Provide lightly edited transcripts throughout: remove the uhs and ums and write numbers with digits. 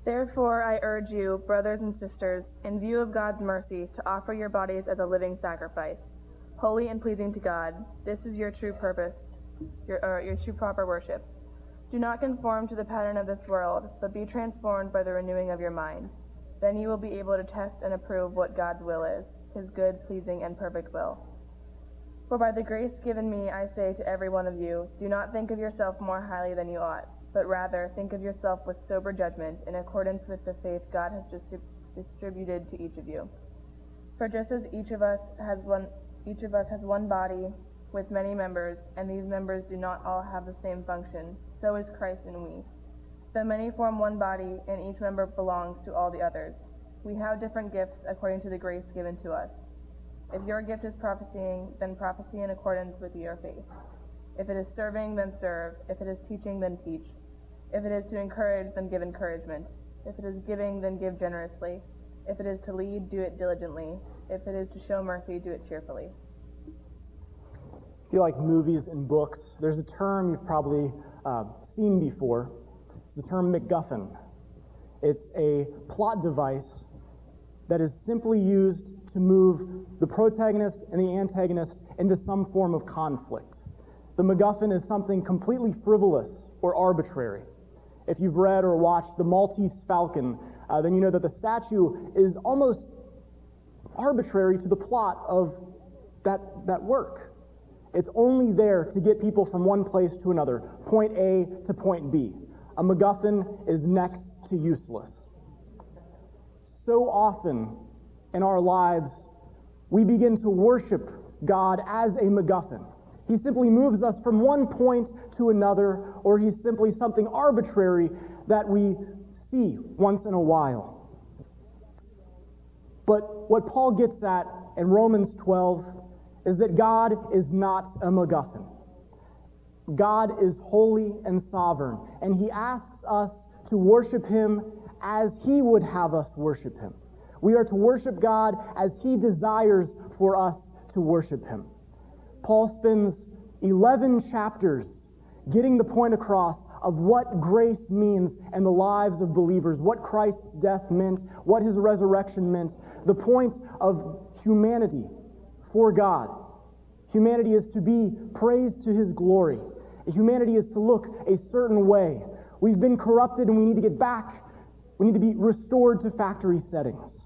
Therefore, I urge you, brothers and sisters, in view of God's mercy, to offer your bodies as a living sacrifice, holy and pleasing to God. This is your true purpose, your true proper worship. Do not conform to the pattern of this world, but be transformed by the renewing of your mind. Then you will be able to test and approve what God's will is, his good, pleasing, and perfect will. For by the grace given me, I say to every one of you, do not think of yourself more highly than you ought, but rather think of yourself with sober judgment, in accordance with the faith God has distributed to each of you. For just as each of us has one body with many members, and these members do not all have the same function, so is Christ in we. Though many form one body, and each member belongs to all the others. We have different gifts according to the grace given to us. If your gift is prophesying, then prophesy in accordance with your faith. If it is serving, then serve. If it is teaching, then teach. If it is to encourage, then give encouragement. If it is giving, then give generously. If it is to lead, do it diligently. If it is to show mercy, do it cheerfully. If you like movies and books, there's a term you've probably seen before. It's the term MacGuffin. It's a plot device that is simply used to move the protagonist and the antagonist into some form of conflict. The MacGuffin is something completely frivolous or arbitrary. If you've read or watched The Maltese Falcon, then you know that the statue is almost arbitrary to the plot of that work. It's only there to get people from one place to another, point A to point B. A MacGuffin is next to useless. So often in our lives, we begin to worship God as a MacGuffin. He simply moves us from one point to another, or he's simply something arbitrary that we see once in a while. But what Paul gets at in Romans 12 is that God is not a MacGuffin. God is holy and sovereign, and he asks us to worship him as he would have us worship him. We are to worship God as he desires for us to worship him. Paul spends 11 chapters getting the point across of what grace means in the lives of believers, what Christ's death meant, what his resurrection meant, the point of humanity for God. Humanity is to be praised to his glory. Humanity is to look a certain way. We've been corrupted and we need to get back. We need to be restored to factory settings.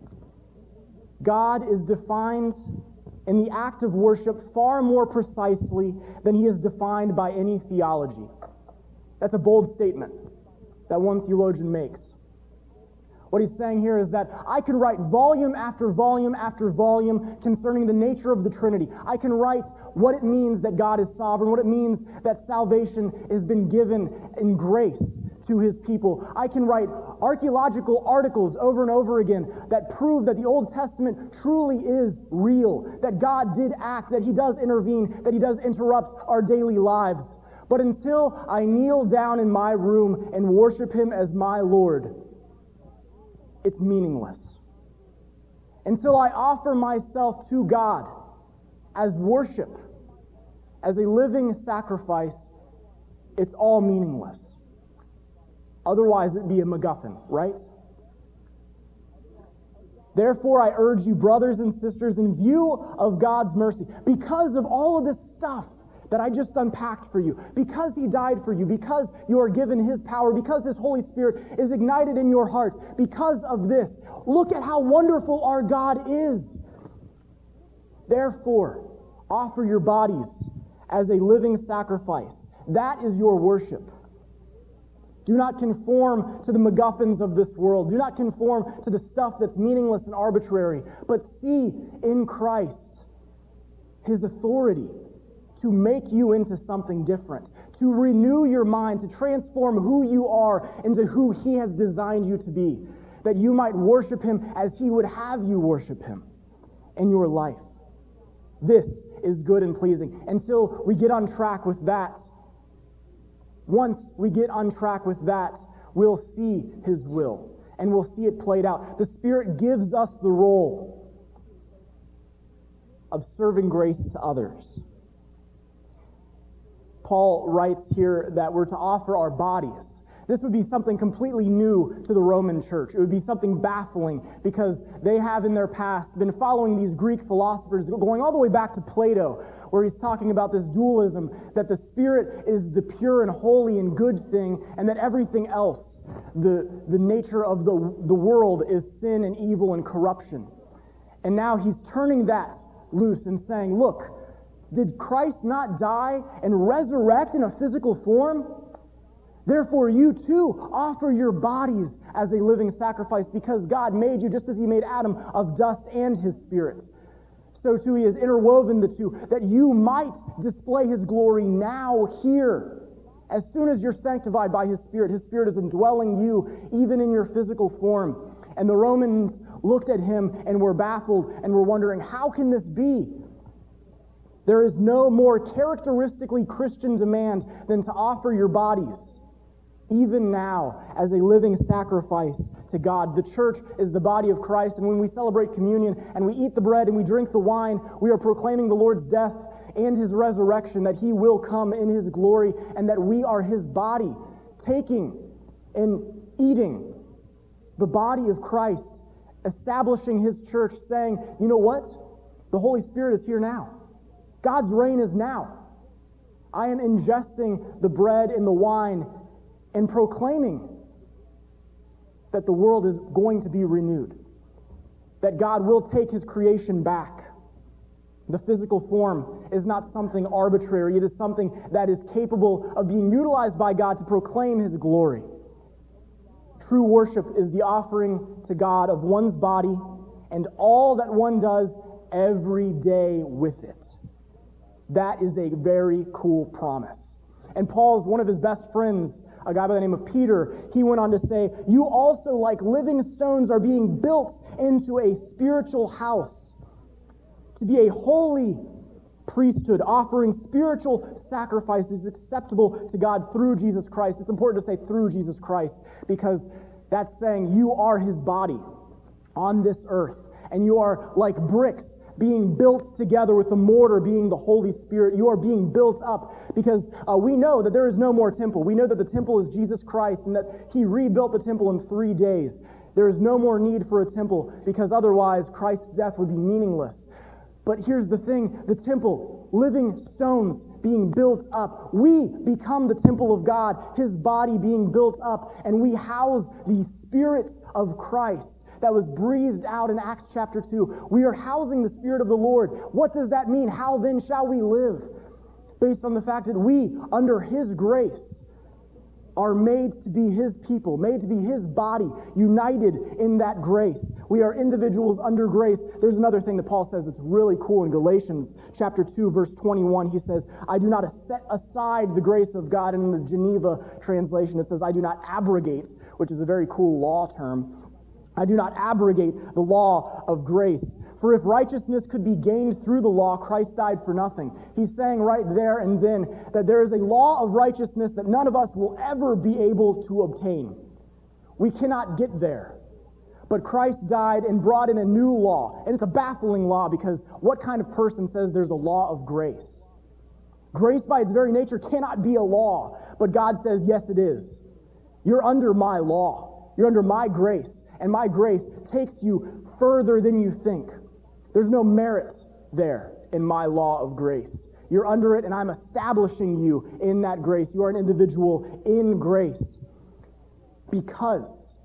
God is defined in the act of worship far more precisely than he is defined by any theology. That's a bold statement that one theologian makes. What he's saying here is that I can write volume after volume after volume concerning the nature of the Trinity. I can write what it means that God is sovereign, what it means that salvation has been given in grace to his people. I can write archaeological articles over and over again that prove that the Old Testament truly is real, that God did act, that he does intervene, that he does interrupt our daily lives. But until I kneel down in my room and worship him as my Lord, it's meaningless. Until I offer myself to God as worship, as a living sacrifice, it's all meaningless. Otherwise, it'd be a MacGuffin, right? Therefore, I urge you, brothers and sisters, in view of God's mercy, because of all of this stuff that I just unpacked for you, because he died for you, because you are given his power, because his Holy Spirit is ignited in your heart, because of this, look at how wonderful our God is. Therefore, offer your bodies as a living sacrifice. That is your worship. Do not conform to the MacGuffins of this world. Do not conform to the stuff that's meaningless and arbitrary, but see in Christ his authority to make you into something different, to renew your mind, to transform who you are into who he has designed you to be, that you might worship him as he would have you worship him in your life. This is good and pleasing. Until we get on track with that, once we get on track with that, we'll see his will, and we'll see it played out. The Spirit gives us the role of serving grace to others. Paul writes here that we're to offer our bodies. This would be something completely new to the Roman church. It would be something baffling because they have in their past been following these Greek philosophers going all the way back to Plato, where he's talking about this dualism, that the Spirit is the pure and holy and good thing, and that everything else, the nature of the world, is sin and evil and corruption. And now he's turning that loose and saying, look, did Christ not die and resurrect in a physical form? Therefore, you too offer your bodies as a living sacrifice, because God made you, just as he made Adam, of dust and his Spirit. So too he has interwoven the two, that you might display his glory now here. As soon as you're sanctified by his Spirit is indwelling you, even in your physical form. And the Romans looked at him and were baffled and were wondering, how can this be? There is no more characteristically Christian demand than to offer your bodies, even now, as a living sacrifice to God. The church is the body of Christ, and when we celebrate communion and we eat the bread and we drink the wine, we are proclaiming the Lord's death and his resurrection, that he will come in his glory, and that we are his body, taking and eating the body of Christ, establishing his church, saying, you know what? The Holy Spirit is here now. God's reign is now. I am ingesting the bread and the wine and proclaiming that the world is going to be renewed, that God will take his creation back. The physical form is not something arbitrary. It is something that is capable of being utilized by God to proclaim his glory. True worship is the offering to God of one's body and all that one does every day with it. That is a very cool promise. And Paul's one of his best friends, a guy by the name of Peter, he went on to say, you also, like living stones, are being built into a spiritual house to be a holy priesthood, offering spiritual sacrifices acceptable to God through Jesus Christ. It's important to say through Jesus Christ, because that's saying you are his body on this earth, and you are like bricks being built together, with the mortar being the Holy Spirit. You are being built up, because we know that there is no more temple. We know that the temple is Jesus Christ, and that he rebuilt the temple in 3 days. There is no more need for a temple, because otherwise Christ's death would be meaningless. But here's the thing, the temple, living stones being built up. We become the temple of God, his body being built up, and we house the Spirit of Christ that was breathed out in Acts chapter 2. We are housing the Spirit of the Lord. What does that mean? How then shall we live? Based on the fact that we, under his grace, are made to be his people, made to be his body, united in that grace. We are individuals under grace. There's another thing that Paul says that's really cool in Galatians chapter 2, verse 21. He says, I do not set aside the grace of God. And in the Geneva translation, it says, I do not abrogate, which is a very cool law term. I do not abrogate the law of grace. For if righteousness could be gained through the law, Christ died for nothing. He's saying right there and then that there is a law of righteousness that none of us will ever be able to obtain. We cannot get there. But Christ died and brought in a new law. And it's a baffling law, because what kind of person says there's a law of grace? Grace by its very nature cannot be a law. But God says, yes, it is. You're under my law. You're under my grace. And my grace takes you further than you think. There's no merit there in my law of grace. You're under it, and I'm establishing you in that grace. You are an individual in grace. Because,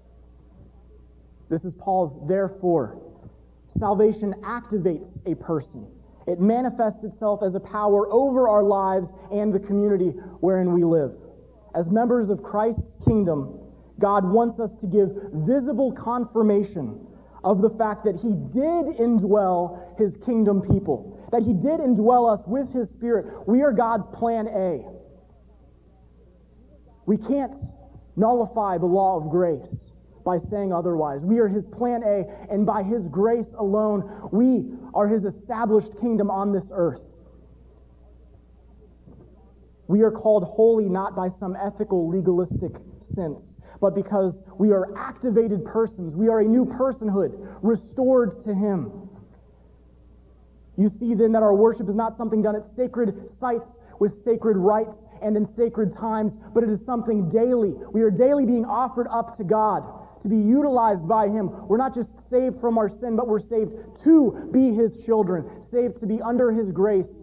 this is Paul's therefore, salvation activates a person. It manifests itself as a power over our lives and the community wherein we live. As members of Christ's kingdom, God wants us to give visible confirmation of the fact that he did indwell his kingdom people, that he did indwell us with his Spirit. We are God's plan A. We can't nullify the law of grace by saying otherwise. We are his plan A, and by his grace alone, we are his established kingdom on this earth. We are called holy not by some ethical, legalistic sense, but because we are activated persons. We are a new personhood, restored to him. You see then that our worship is not something done at sacred sites with sacred rites and in sacred times, but it is something daily. We are daily being offered up to God to be utilized by Him. We're not just saved from our sin, but we're saved to be His children, saved to be under His grace,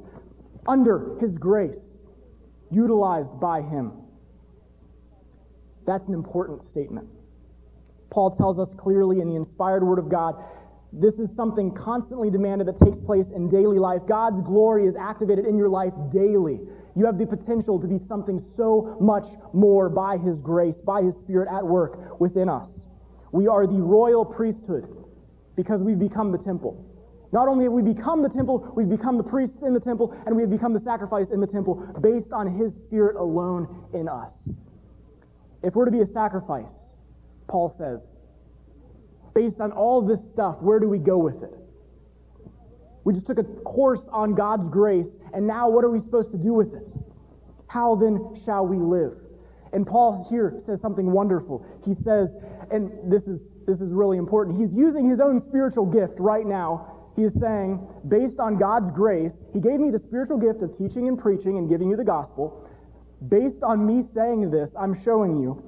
utilized by Him. That's an important statement. Paul tells us clearly in the inspired Word of God, this is something constantly demanded that takes place in daily life. God's glory is activated in your life daily. You have the potential to be something so much more by His grace, by His Spirit at work within us. We are the royal priesthood because we've become the temple. Not only have we become the temple, we've become the priests in the temple, and we have become the sacrifice in the temple based on His Spirit alone in us. If we're to be a sacrifice, Paul says, based on all this stuff, where do we go with it? We just took a course on God's grace, and now what are we supposed to do with it? How then shall we live? And Paul here says something wonderful. He says, and this is really important, he's using his own spiritual gift right now. He is saying, based on God's grace, He gave me the spiritual gift of teaching and preaching and giving you the gospel. Based on me saying this, I'm showing you,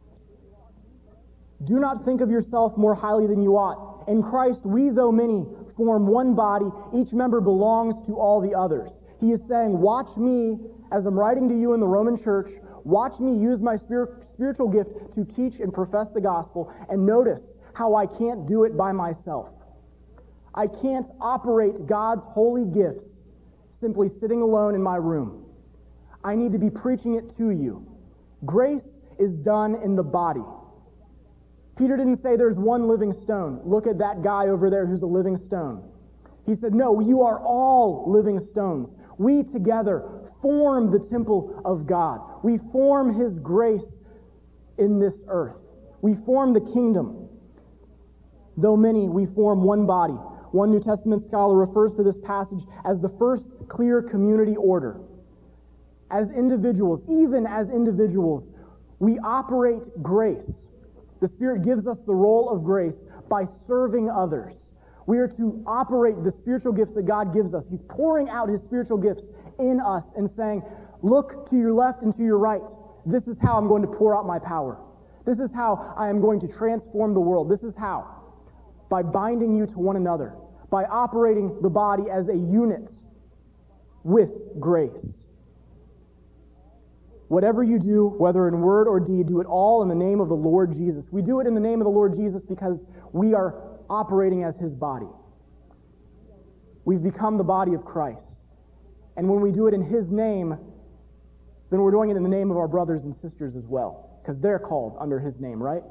do not think of yourself more highly than you ought. In Christ, we, though many, form one body. Each member belongs to all the others. He is saying, watch me, as I'm writing to you in the Roman church, watch me use my spiritual gift to teach and profess the gospel, and notice how I can't do it by myself. I can't operate God's holy gifts simply sitting alone in my room. I need to be preaching it to you. Grace is done in the body. Peter didn't say there's one living stone. Look at that guy over there who's a living stone. He said, no, you are all living stones. We together form the temple of God. We form His grace in this earth. We form the kingdom. Though many, we form one body. One New Testament scholar refers to this passage as the first clear community order. As individuals, even as individuals, we operate grace. The Spirit gives us the role of grace by serving others. We are to operate the spiritual gifts that God gives us. He's pouring out His spiritual gifts in us and saying, look to your left and to your right. This is how I'm going to pour out my power. This is how I am going to transform the world. This is how. By binding you to one another. By operating the body as a unit with grace. Whatever you do, whether in word or deed, do it all in the name of the Lord Jesus. We do it in the name of the Lord Jesus because we are operating as His body. We've become the body of Christ. And when we do it in His name, then we're doing it in the name of our brothers and sisters as well, because they're called under His name, right?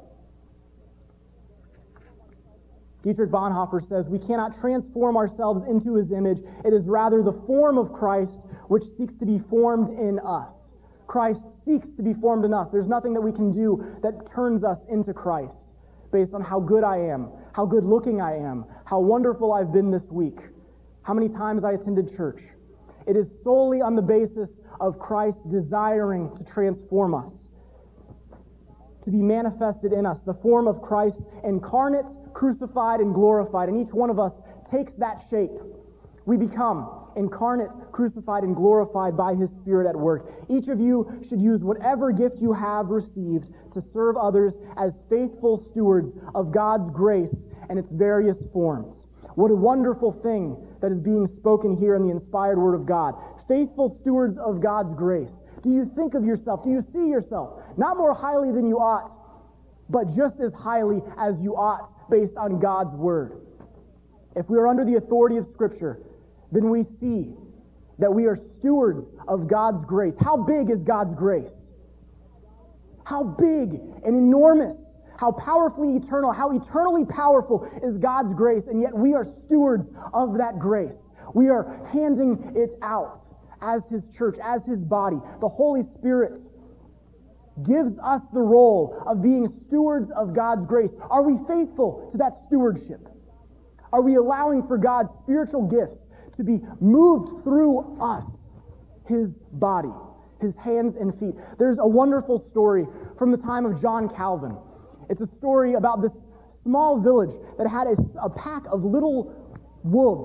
Dietrich Bonhoeffer says, we cannot transform ourselves into His image. It is rather the form of Christ which seeks to be formed in us. Christ seeks to be formed in us. There's nothing that we can do that turns us into Christ based on how good I am, how good looking I am, how wonderful I've been this week, how many times I attended church. It is solely on the basis of Christ desiring to transform us, to be manifested in us, the form of Christ incarnate, crucified, and glorified. And each one of us takes that shape. We become incarnate, crucified, and glorified by His Spirit at work. Each of you should use whatever gift you have received to serve others as faithful stewards of God's grace and its various forms. What a wonderful thing that is being spoken here in the inspired Word of God. Faithful stewards of God's grace. Do you think of yourself? Do you see yourself? Not more highly than you ought, but just as highly as you ought based on God's Word. If we are under the authority of Scripture, then we see that we are stewards of God's grace. How big is God's grace? How big and enormous, how powerfully eternal, how eternally powerful is God's grace, and yet we are stewards of that grace. We are handing it out as His church, as His body. The Holy Spirit gives us the role of being stewards of God's grace. Are we faithful to that stewardship? Are we allowing for God's spiritual gifts to be moved through us, His body, His hands and feet? There's a wonderful story from the time of John Calvin. It's a story about this small village that had a pack of little wolves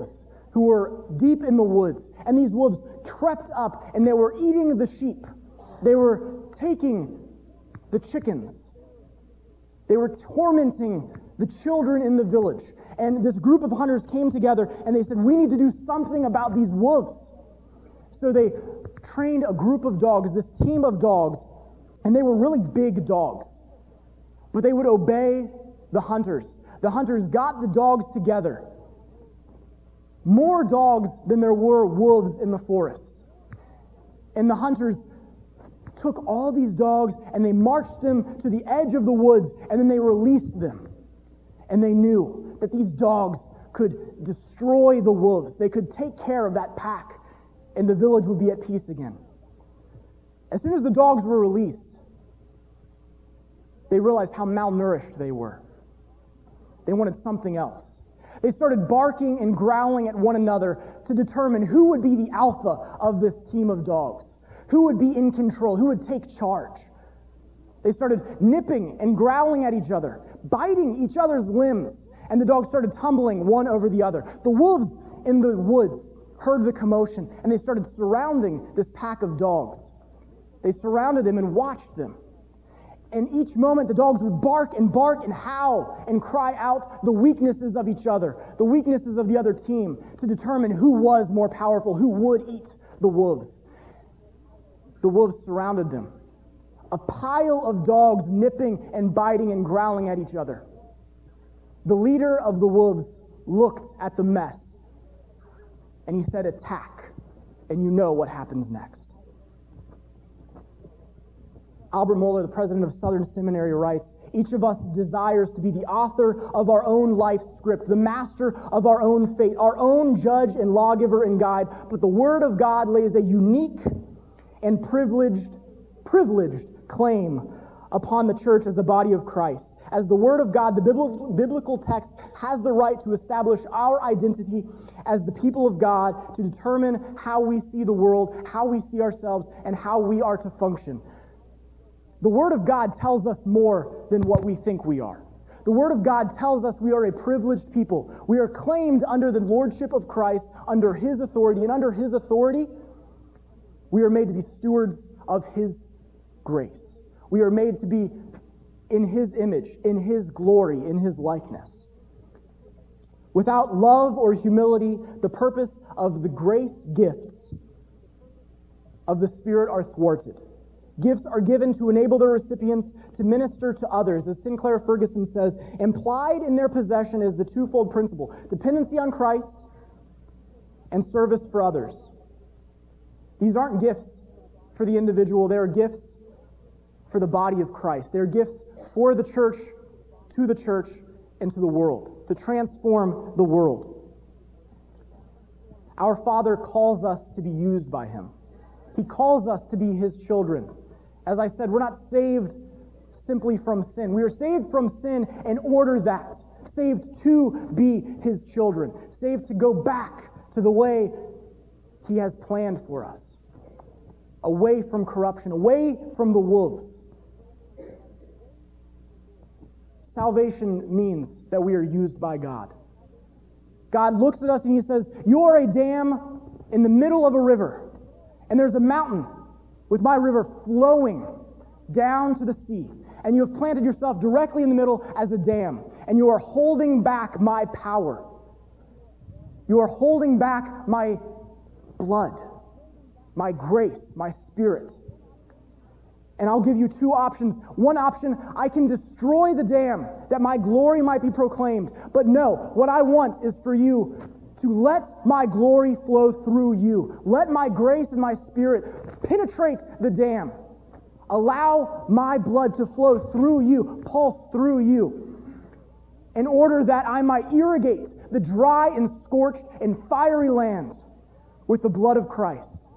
who were deep in the woods. And these wolves crept up and they were eating the sheep. They were taking the chickens. They were tormenting the children in the village. And this group of hunters came together and they said, we need to do something about these wolves. So they trained a group of dogs, this team of dogs, and they were really big dogs. But they would obey the hunters. The hunters got the dogs together. More dogs than there were wolves in the forest. And the hunters took all these dogs and they marched them to the edge of the woods, and then they released them. And they knew that these dogs could destroy the wolves. They could take care of that pack, and the village would be at peace again. As soon as the dogs were released, they realized how malnourished they were. They wanted something else. They started barking and growling at one another to determine who would be the alpha of this team of dogs, who would be in control, who would take charge. They started nipping and growling at each other, biting each other's limbs, and the dogs started tumbling one over the other. The wolves in the woods heard the commotion, and they started surrounding this pack of dogs. They surrounded them and watched them. And each moment the dogs would bark and howl and cry out the weaknesses of each other, the weaknesses of the other team, to determine who was more powerful, who would eat the wolves. The wolves surrounded them. A pile of dogs nipping and biting and growling at each other. The leader of the wolves looked at the mess and he said, attack, and you know what happens next. Albert Mohler, the president of Southern Seminary, writes, each of us desires to be the author of our own life script, the master of our own fate, our own judge and lawgiver and guide, but the Word of God lays a unique and privileged claim upon the church as the body of Christ. As the Word of God, the biblical text has the right to establish our identity as the people of God, to determine how we see the world, how we see ourselves, and how we are to function. The Word of God tells us more than what we think we are. The Word of God tells us we are a privileged people. We are claimed under the lordship of Christ, under His authority, and under His authority, we are made to be stewards of His grace. We are made to be in His image, in His glory, in His likeness. Without love or humility, the purpose of the grace gifts of the Spirit are thwarted. Gifts are given to enable their recipients to minister to others. As Sinclair Ferguson says, implied in their possession is the twofold principle: dependency on Christ and service for others. These aren't gifts for the individual, they are gifts for the body of Christ. They're gifts for the church, to the church, and to the world, to transform the world. Our Father calls us to be used by Him. He calls us to be His children. As I said, we're not saved simply from sin. We are saved from sin in order that, saved to be His children, saved to go back to the way He has planned for us, away from corruption, away from the wolves. Salvation means that we are used by God. God looks at us and He says, you are a dam in the middle of a river, and there's a mountain with my river flowing down to the sea, and you have planted yourself directly in the middle as a dam, and you are holding back my power. You are holding back my blood, my grace, my Spirit. And I'll give you two options. One option, I can destroy the dam that my glory might be proclaimed. But no, what I want is for you to let my glory flow through you. Let my grace and my Spirit penetrate the dam. Allow my blood to flow through you, pulse through you, in order that I might irrigate the dry and scorched and fiery land with the blood of Christ.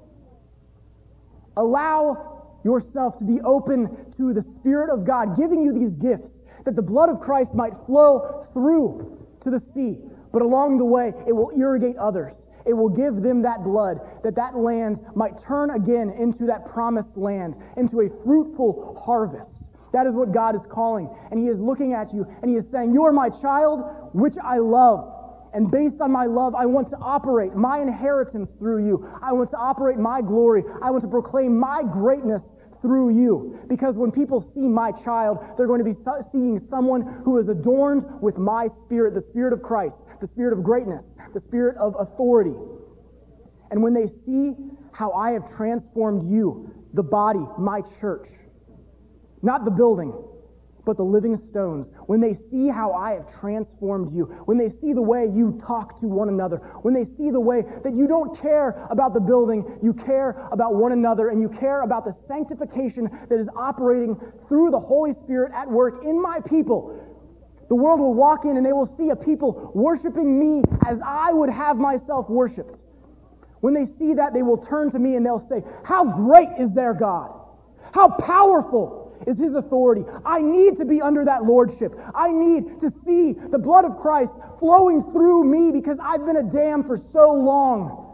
Allow yourself to be open to the Spirit of God giving you these gifts, that the blood of Christ might flow through to the sea. But along the way, it will irrigate others. It will give them that blood, that land might turn again into that promised land, into a fruitful harvest. That is what God is calling. And He is looking at you, and He is saying, you are my child, which I love. And based on my love, I want to operate my inheritance through you. I want to operate my glory. I want to proclaim my greatness through you. Because when people see my child, they're going to be seeing someone who is adorned with my spirit, the Spirit of Christ, the Spirit of greatness, the Spirit of authority. And when they see how I have transformed you, the body, my church, not the building, but the living stones, when they see how I have transformed you, when they see the way you talk to one another, when they see the way that you don't care about the building, you care about one another, and you care about the sanctification that is operating through the Holy Spirit at work in my people, the world will walk in and they will see a people worshiping me as I would have myself worshipped. When they see that, they will turn to me and they'll say, "How great is their God? How powerful is his authority. I need to be under that lordship. I need to see the blood of Christ flowing through me because I've been a dam for so long."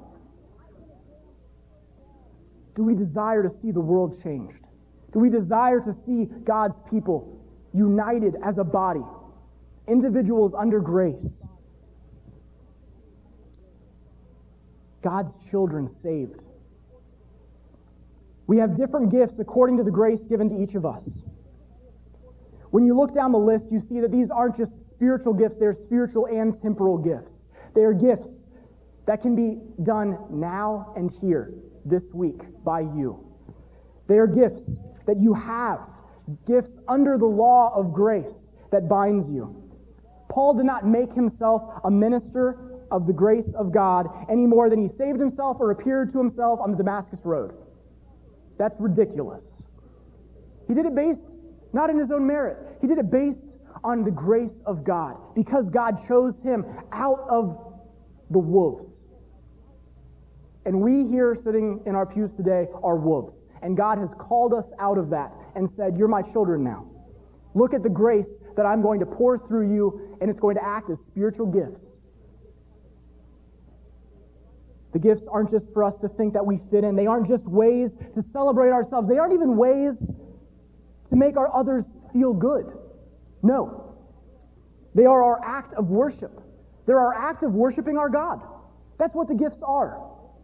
Do we desire to see the world changed? Do we desire to see God's people united as a body, individuals under grace, God's children saved? We have different gifts according to the grace given to each of us. When you look down the list, you see that these aren't just spiritual gifts, they're spiritual and temporal gifts. They are gifts that can be done now and here, this week, by you. They are gifts that you have, gifts under the law of grace that binds you. Paul did not make himself a minister of the grace of God any more than he saved himself or appeared to himself on the Damascus Road. That's ridiculous. He did it based not in his own merit. He did it based on the grace of God, because God chose him out of the wolves. And we here sitting in our pews today are wolves. And God has called us out of that and said, "You're my children now. Look at the grace that I'm going to pour through you, and it's going to act as spiritual gifts." The gifts aren't just for us to think that we fit in. They aren't just ways to celebrate ourselves. They aren't even ways to make our others feel good. No. They are our act of worship. They're our act of worshiping our God. That's what the gifts are.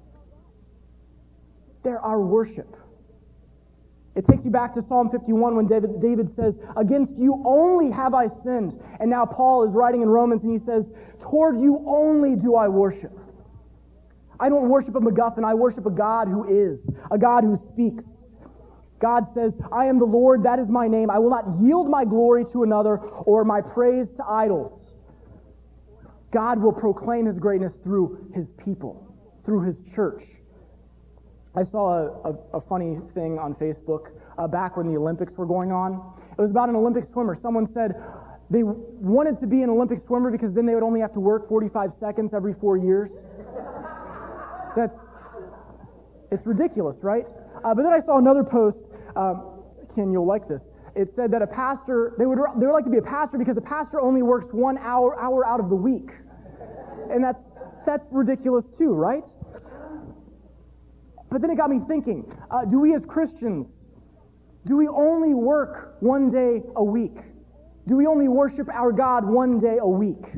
They're our worship. It takes you back to Psalm 51 when David says, "Against you only have I sinned." And now Paul is writing in Romans and he says, "Toward you only do I worship." I don't worship a MacGuffin. I worship a God who is, a God who speaks. God says, "I am the Lord, that is my name. I will not yield my glory to another or my praise to idols." God will proclaim his greatness through his people, through his church. I saw a funny thing on Facebook back when the Olympics were going on. It was about an Olympic swimmer. Someone said they wanted to be an Olympic swimmer because then they would only have to work 45 seconds every 4 years. It's ridiculous, right? But then I saw another post. Ken, you'll like this. It said that a pastor, they would like to be a pastor because a pastor only works 1 hour out of the week. And that's ridiculous too, right? But then it got me thinking, do we as Christians, do we only work 1 day a week? Do we only worship our God 1 day a week?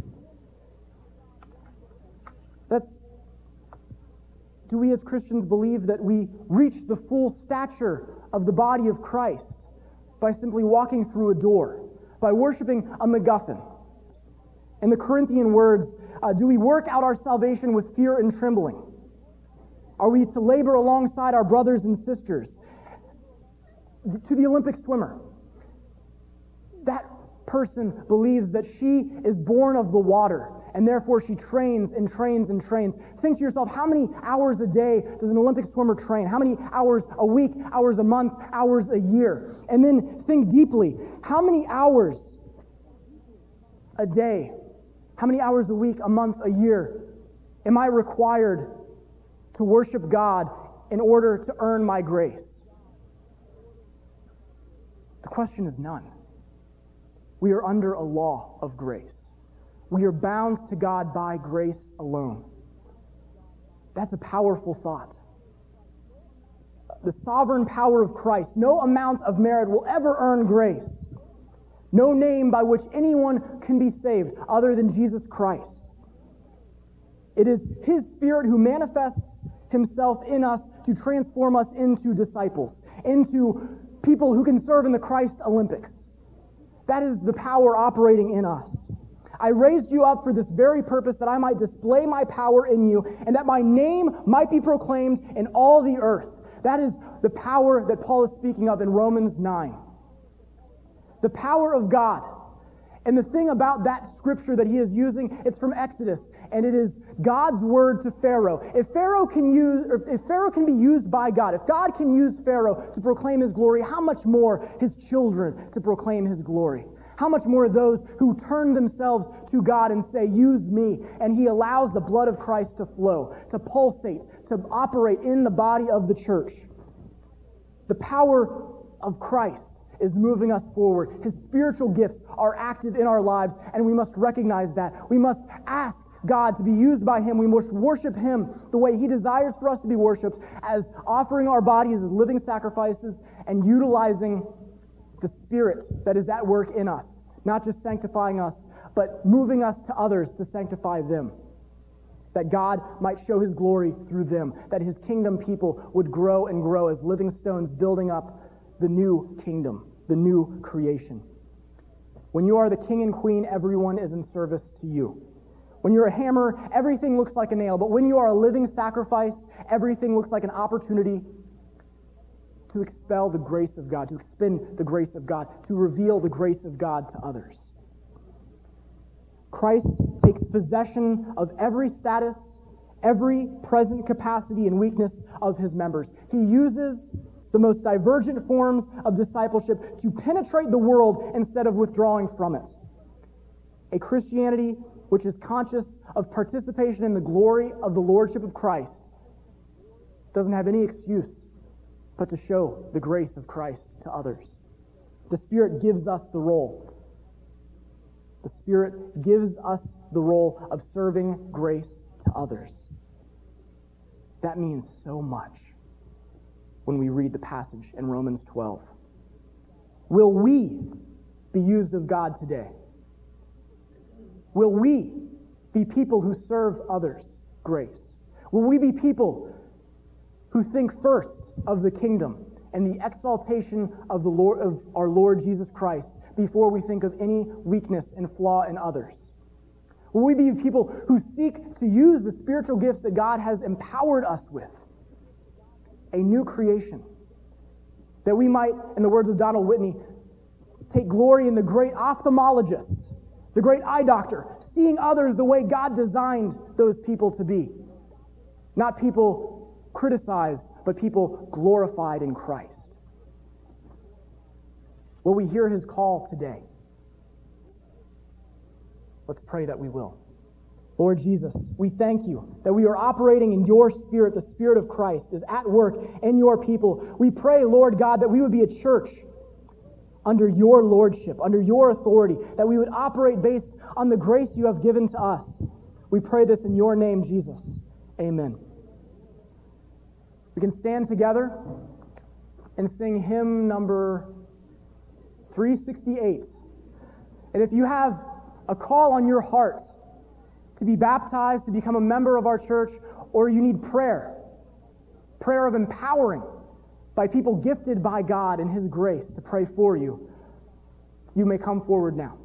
Do we as Christians believe that we reach the full stature of the body of Christ by simply walking through a door, by worshiping a MacGuffin? In the Corinthian words, do we work out our salvation with fear and trembling? Are we to labor alongside our brothers and sisters? To the Olympic swimmer, that person believes that she is born of the water, and therefore she trains and trains and trains. Think to yourself, how many hours a day does an Olympic swimmer train? How many hours a week, hours a month, hours a year? And then think deeply, how many hours a day, how many hours a week, a month, a year am I required to worship God in order to earn my grace? The question is none. We are under a law of grace. We are bound to God by grace alone. That's a powerful thought. The sovereign power of Christ. No amount of merit will ever earn grace. No name by which anyone can be saved other than Jesus Christ. It is His Spirit who manifests Himself in us to transform us into disciples, into people who can serve in the Christ Olympics. That is the power operating in us. I raised you up for this very purpose, that I might display my power in you, and that my name might be proclaimed in all the earth. That is the power that Paul is speaking of in Romans 9. The power of God. And the thing about that scripture that he is using, it's from Exodus, and it is God's word to Pharaoh. If Pharaoh can be used by God, if God can use Pharaoh to proclaim his glory, how much more his children to proclaim his glory? How much more those who turn themselves to God and say, use me, and he allows the blood of Christ to flow, to pulsate, to operate in the body of the church. The power of Christ is moving us forward. His spiritual gifts are active in our lives, and we must recognize that. We must ask God to be used by Him. We must worship Him the way He desires for us to be worshiped, as offering our bodies as living sacrifices and utilizing the Spirit that is at work in us, not just sanctifying us, but moving us to others to sanctify them, that God might show His glory through them, that His kingdom people would grow and grow as living stones building up the new kingdom, the new creation. When you are the king and queen, everyone is in service to you. When you're a hammer, everything looks like a nail, but when you are a living sacrifice, everything looks like an opportunity to expel the grace of God, to expend the grace of God, to reveal the grace of God to others. Christ takes possession of every status, every present capacity and weakness of His members. He uses the most divergent forms of discipleship to penetrate the world instead of withdrawing from it. A Christianity which is conscious of participation in the glory of the Lordship of Christ doesn't have any excuse but to show the grace of Christ to others. The Spirit gives us the role. The Spirit gives us the role of serving grace to others. That means so much when we read the passage in Romans 12. Will we be used of God today? Will we be people who serve others grace? Will we be people who think first of the kingdom and the exaltation of the Lord, of our Lord Jesus Christ, before we think of any weakness and flaw in others? Will we be people who seek to use the spiritual gifts that God has empowered us with? A new creation. That we might, in the words of Donald Whitney, take glory in the great ophthalmologist, the great eye doctor, seeing others the way God designed those people to be. Not people criticized, but people glorified in Christ. Will we hear His call today? Let's pray that we will. Lord Jesus, we thank you that we are operating in your Spirit. The Spirit of Christ is at work in your people. We pray, Lord God, that we would be a church under your lordship, under your authority, that we would operate based on the grace you have given to us. We pray this in your name, Jesus. Amen. We can stand together and sing hymn number 368. And if you have a call on your heart to be baptized, to become a member of our church, or you need prayer of empowering by people gifted by God and His grace to pray for you, you may come forward now.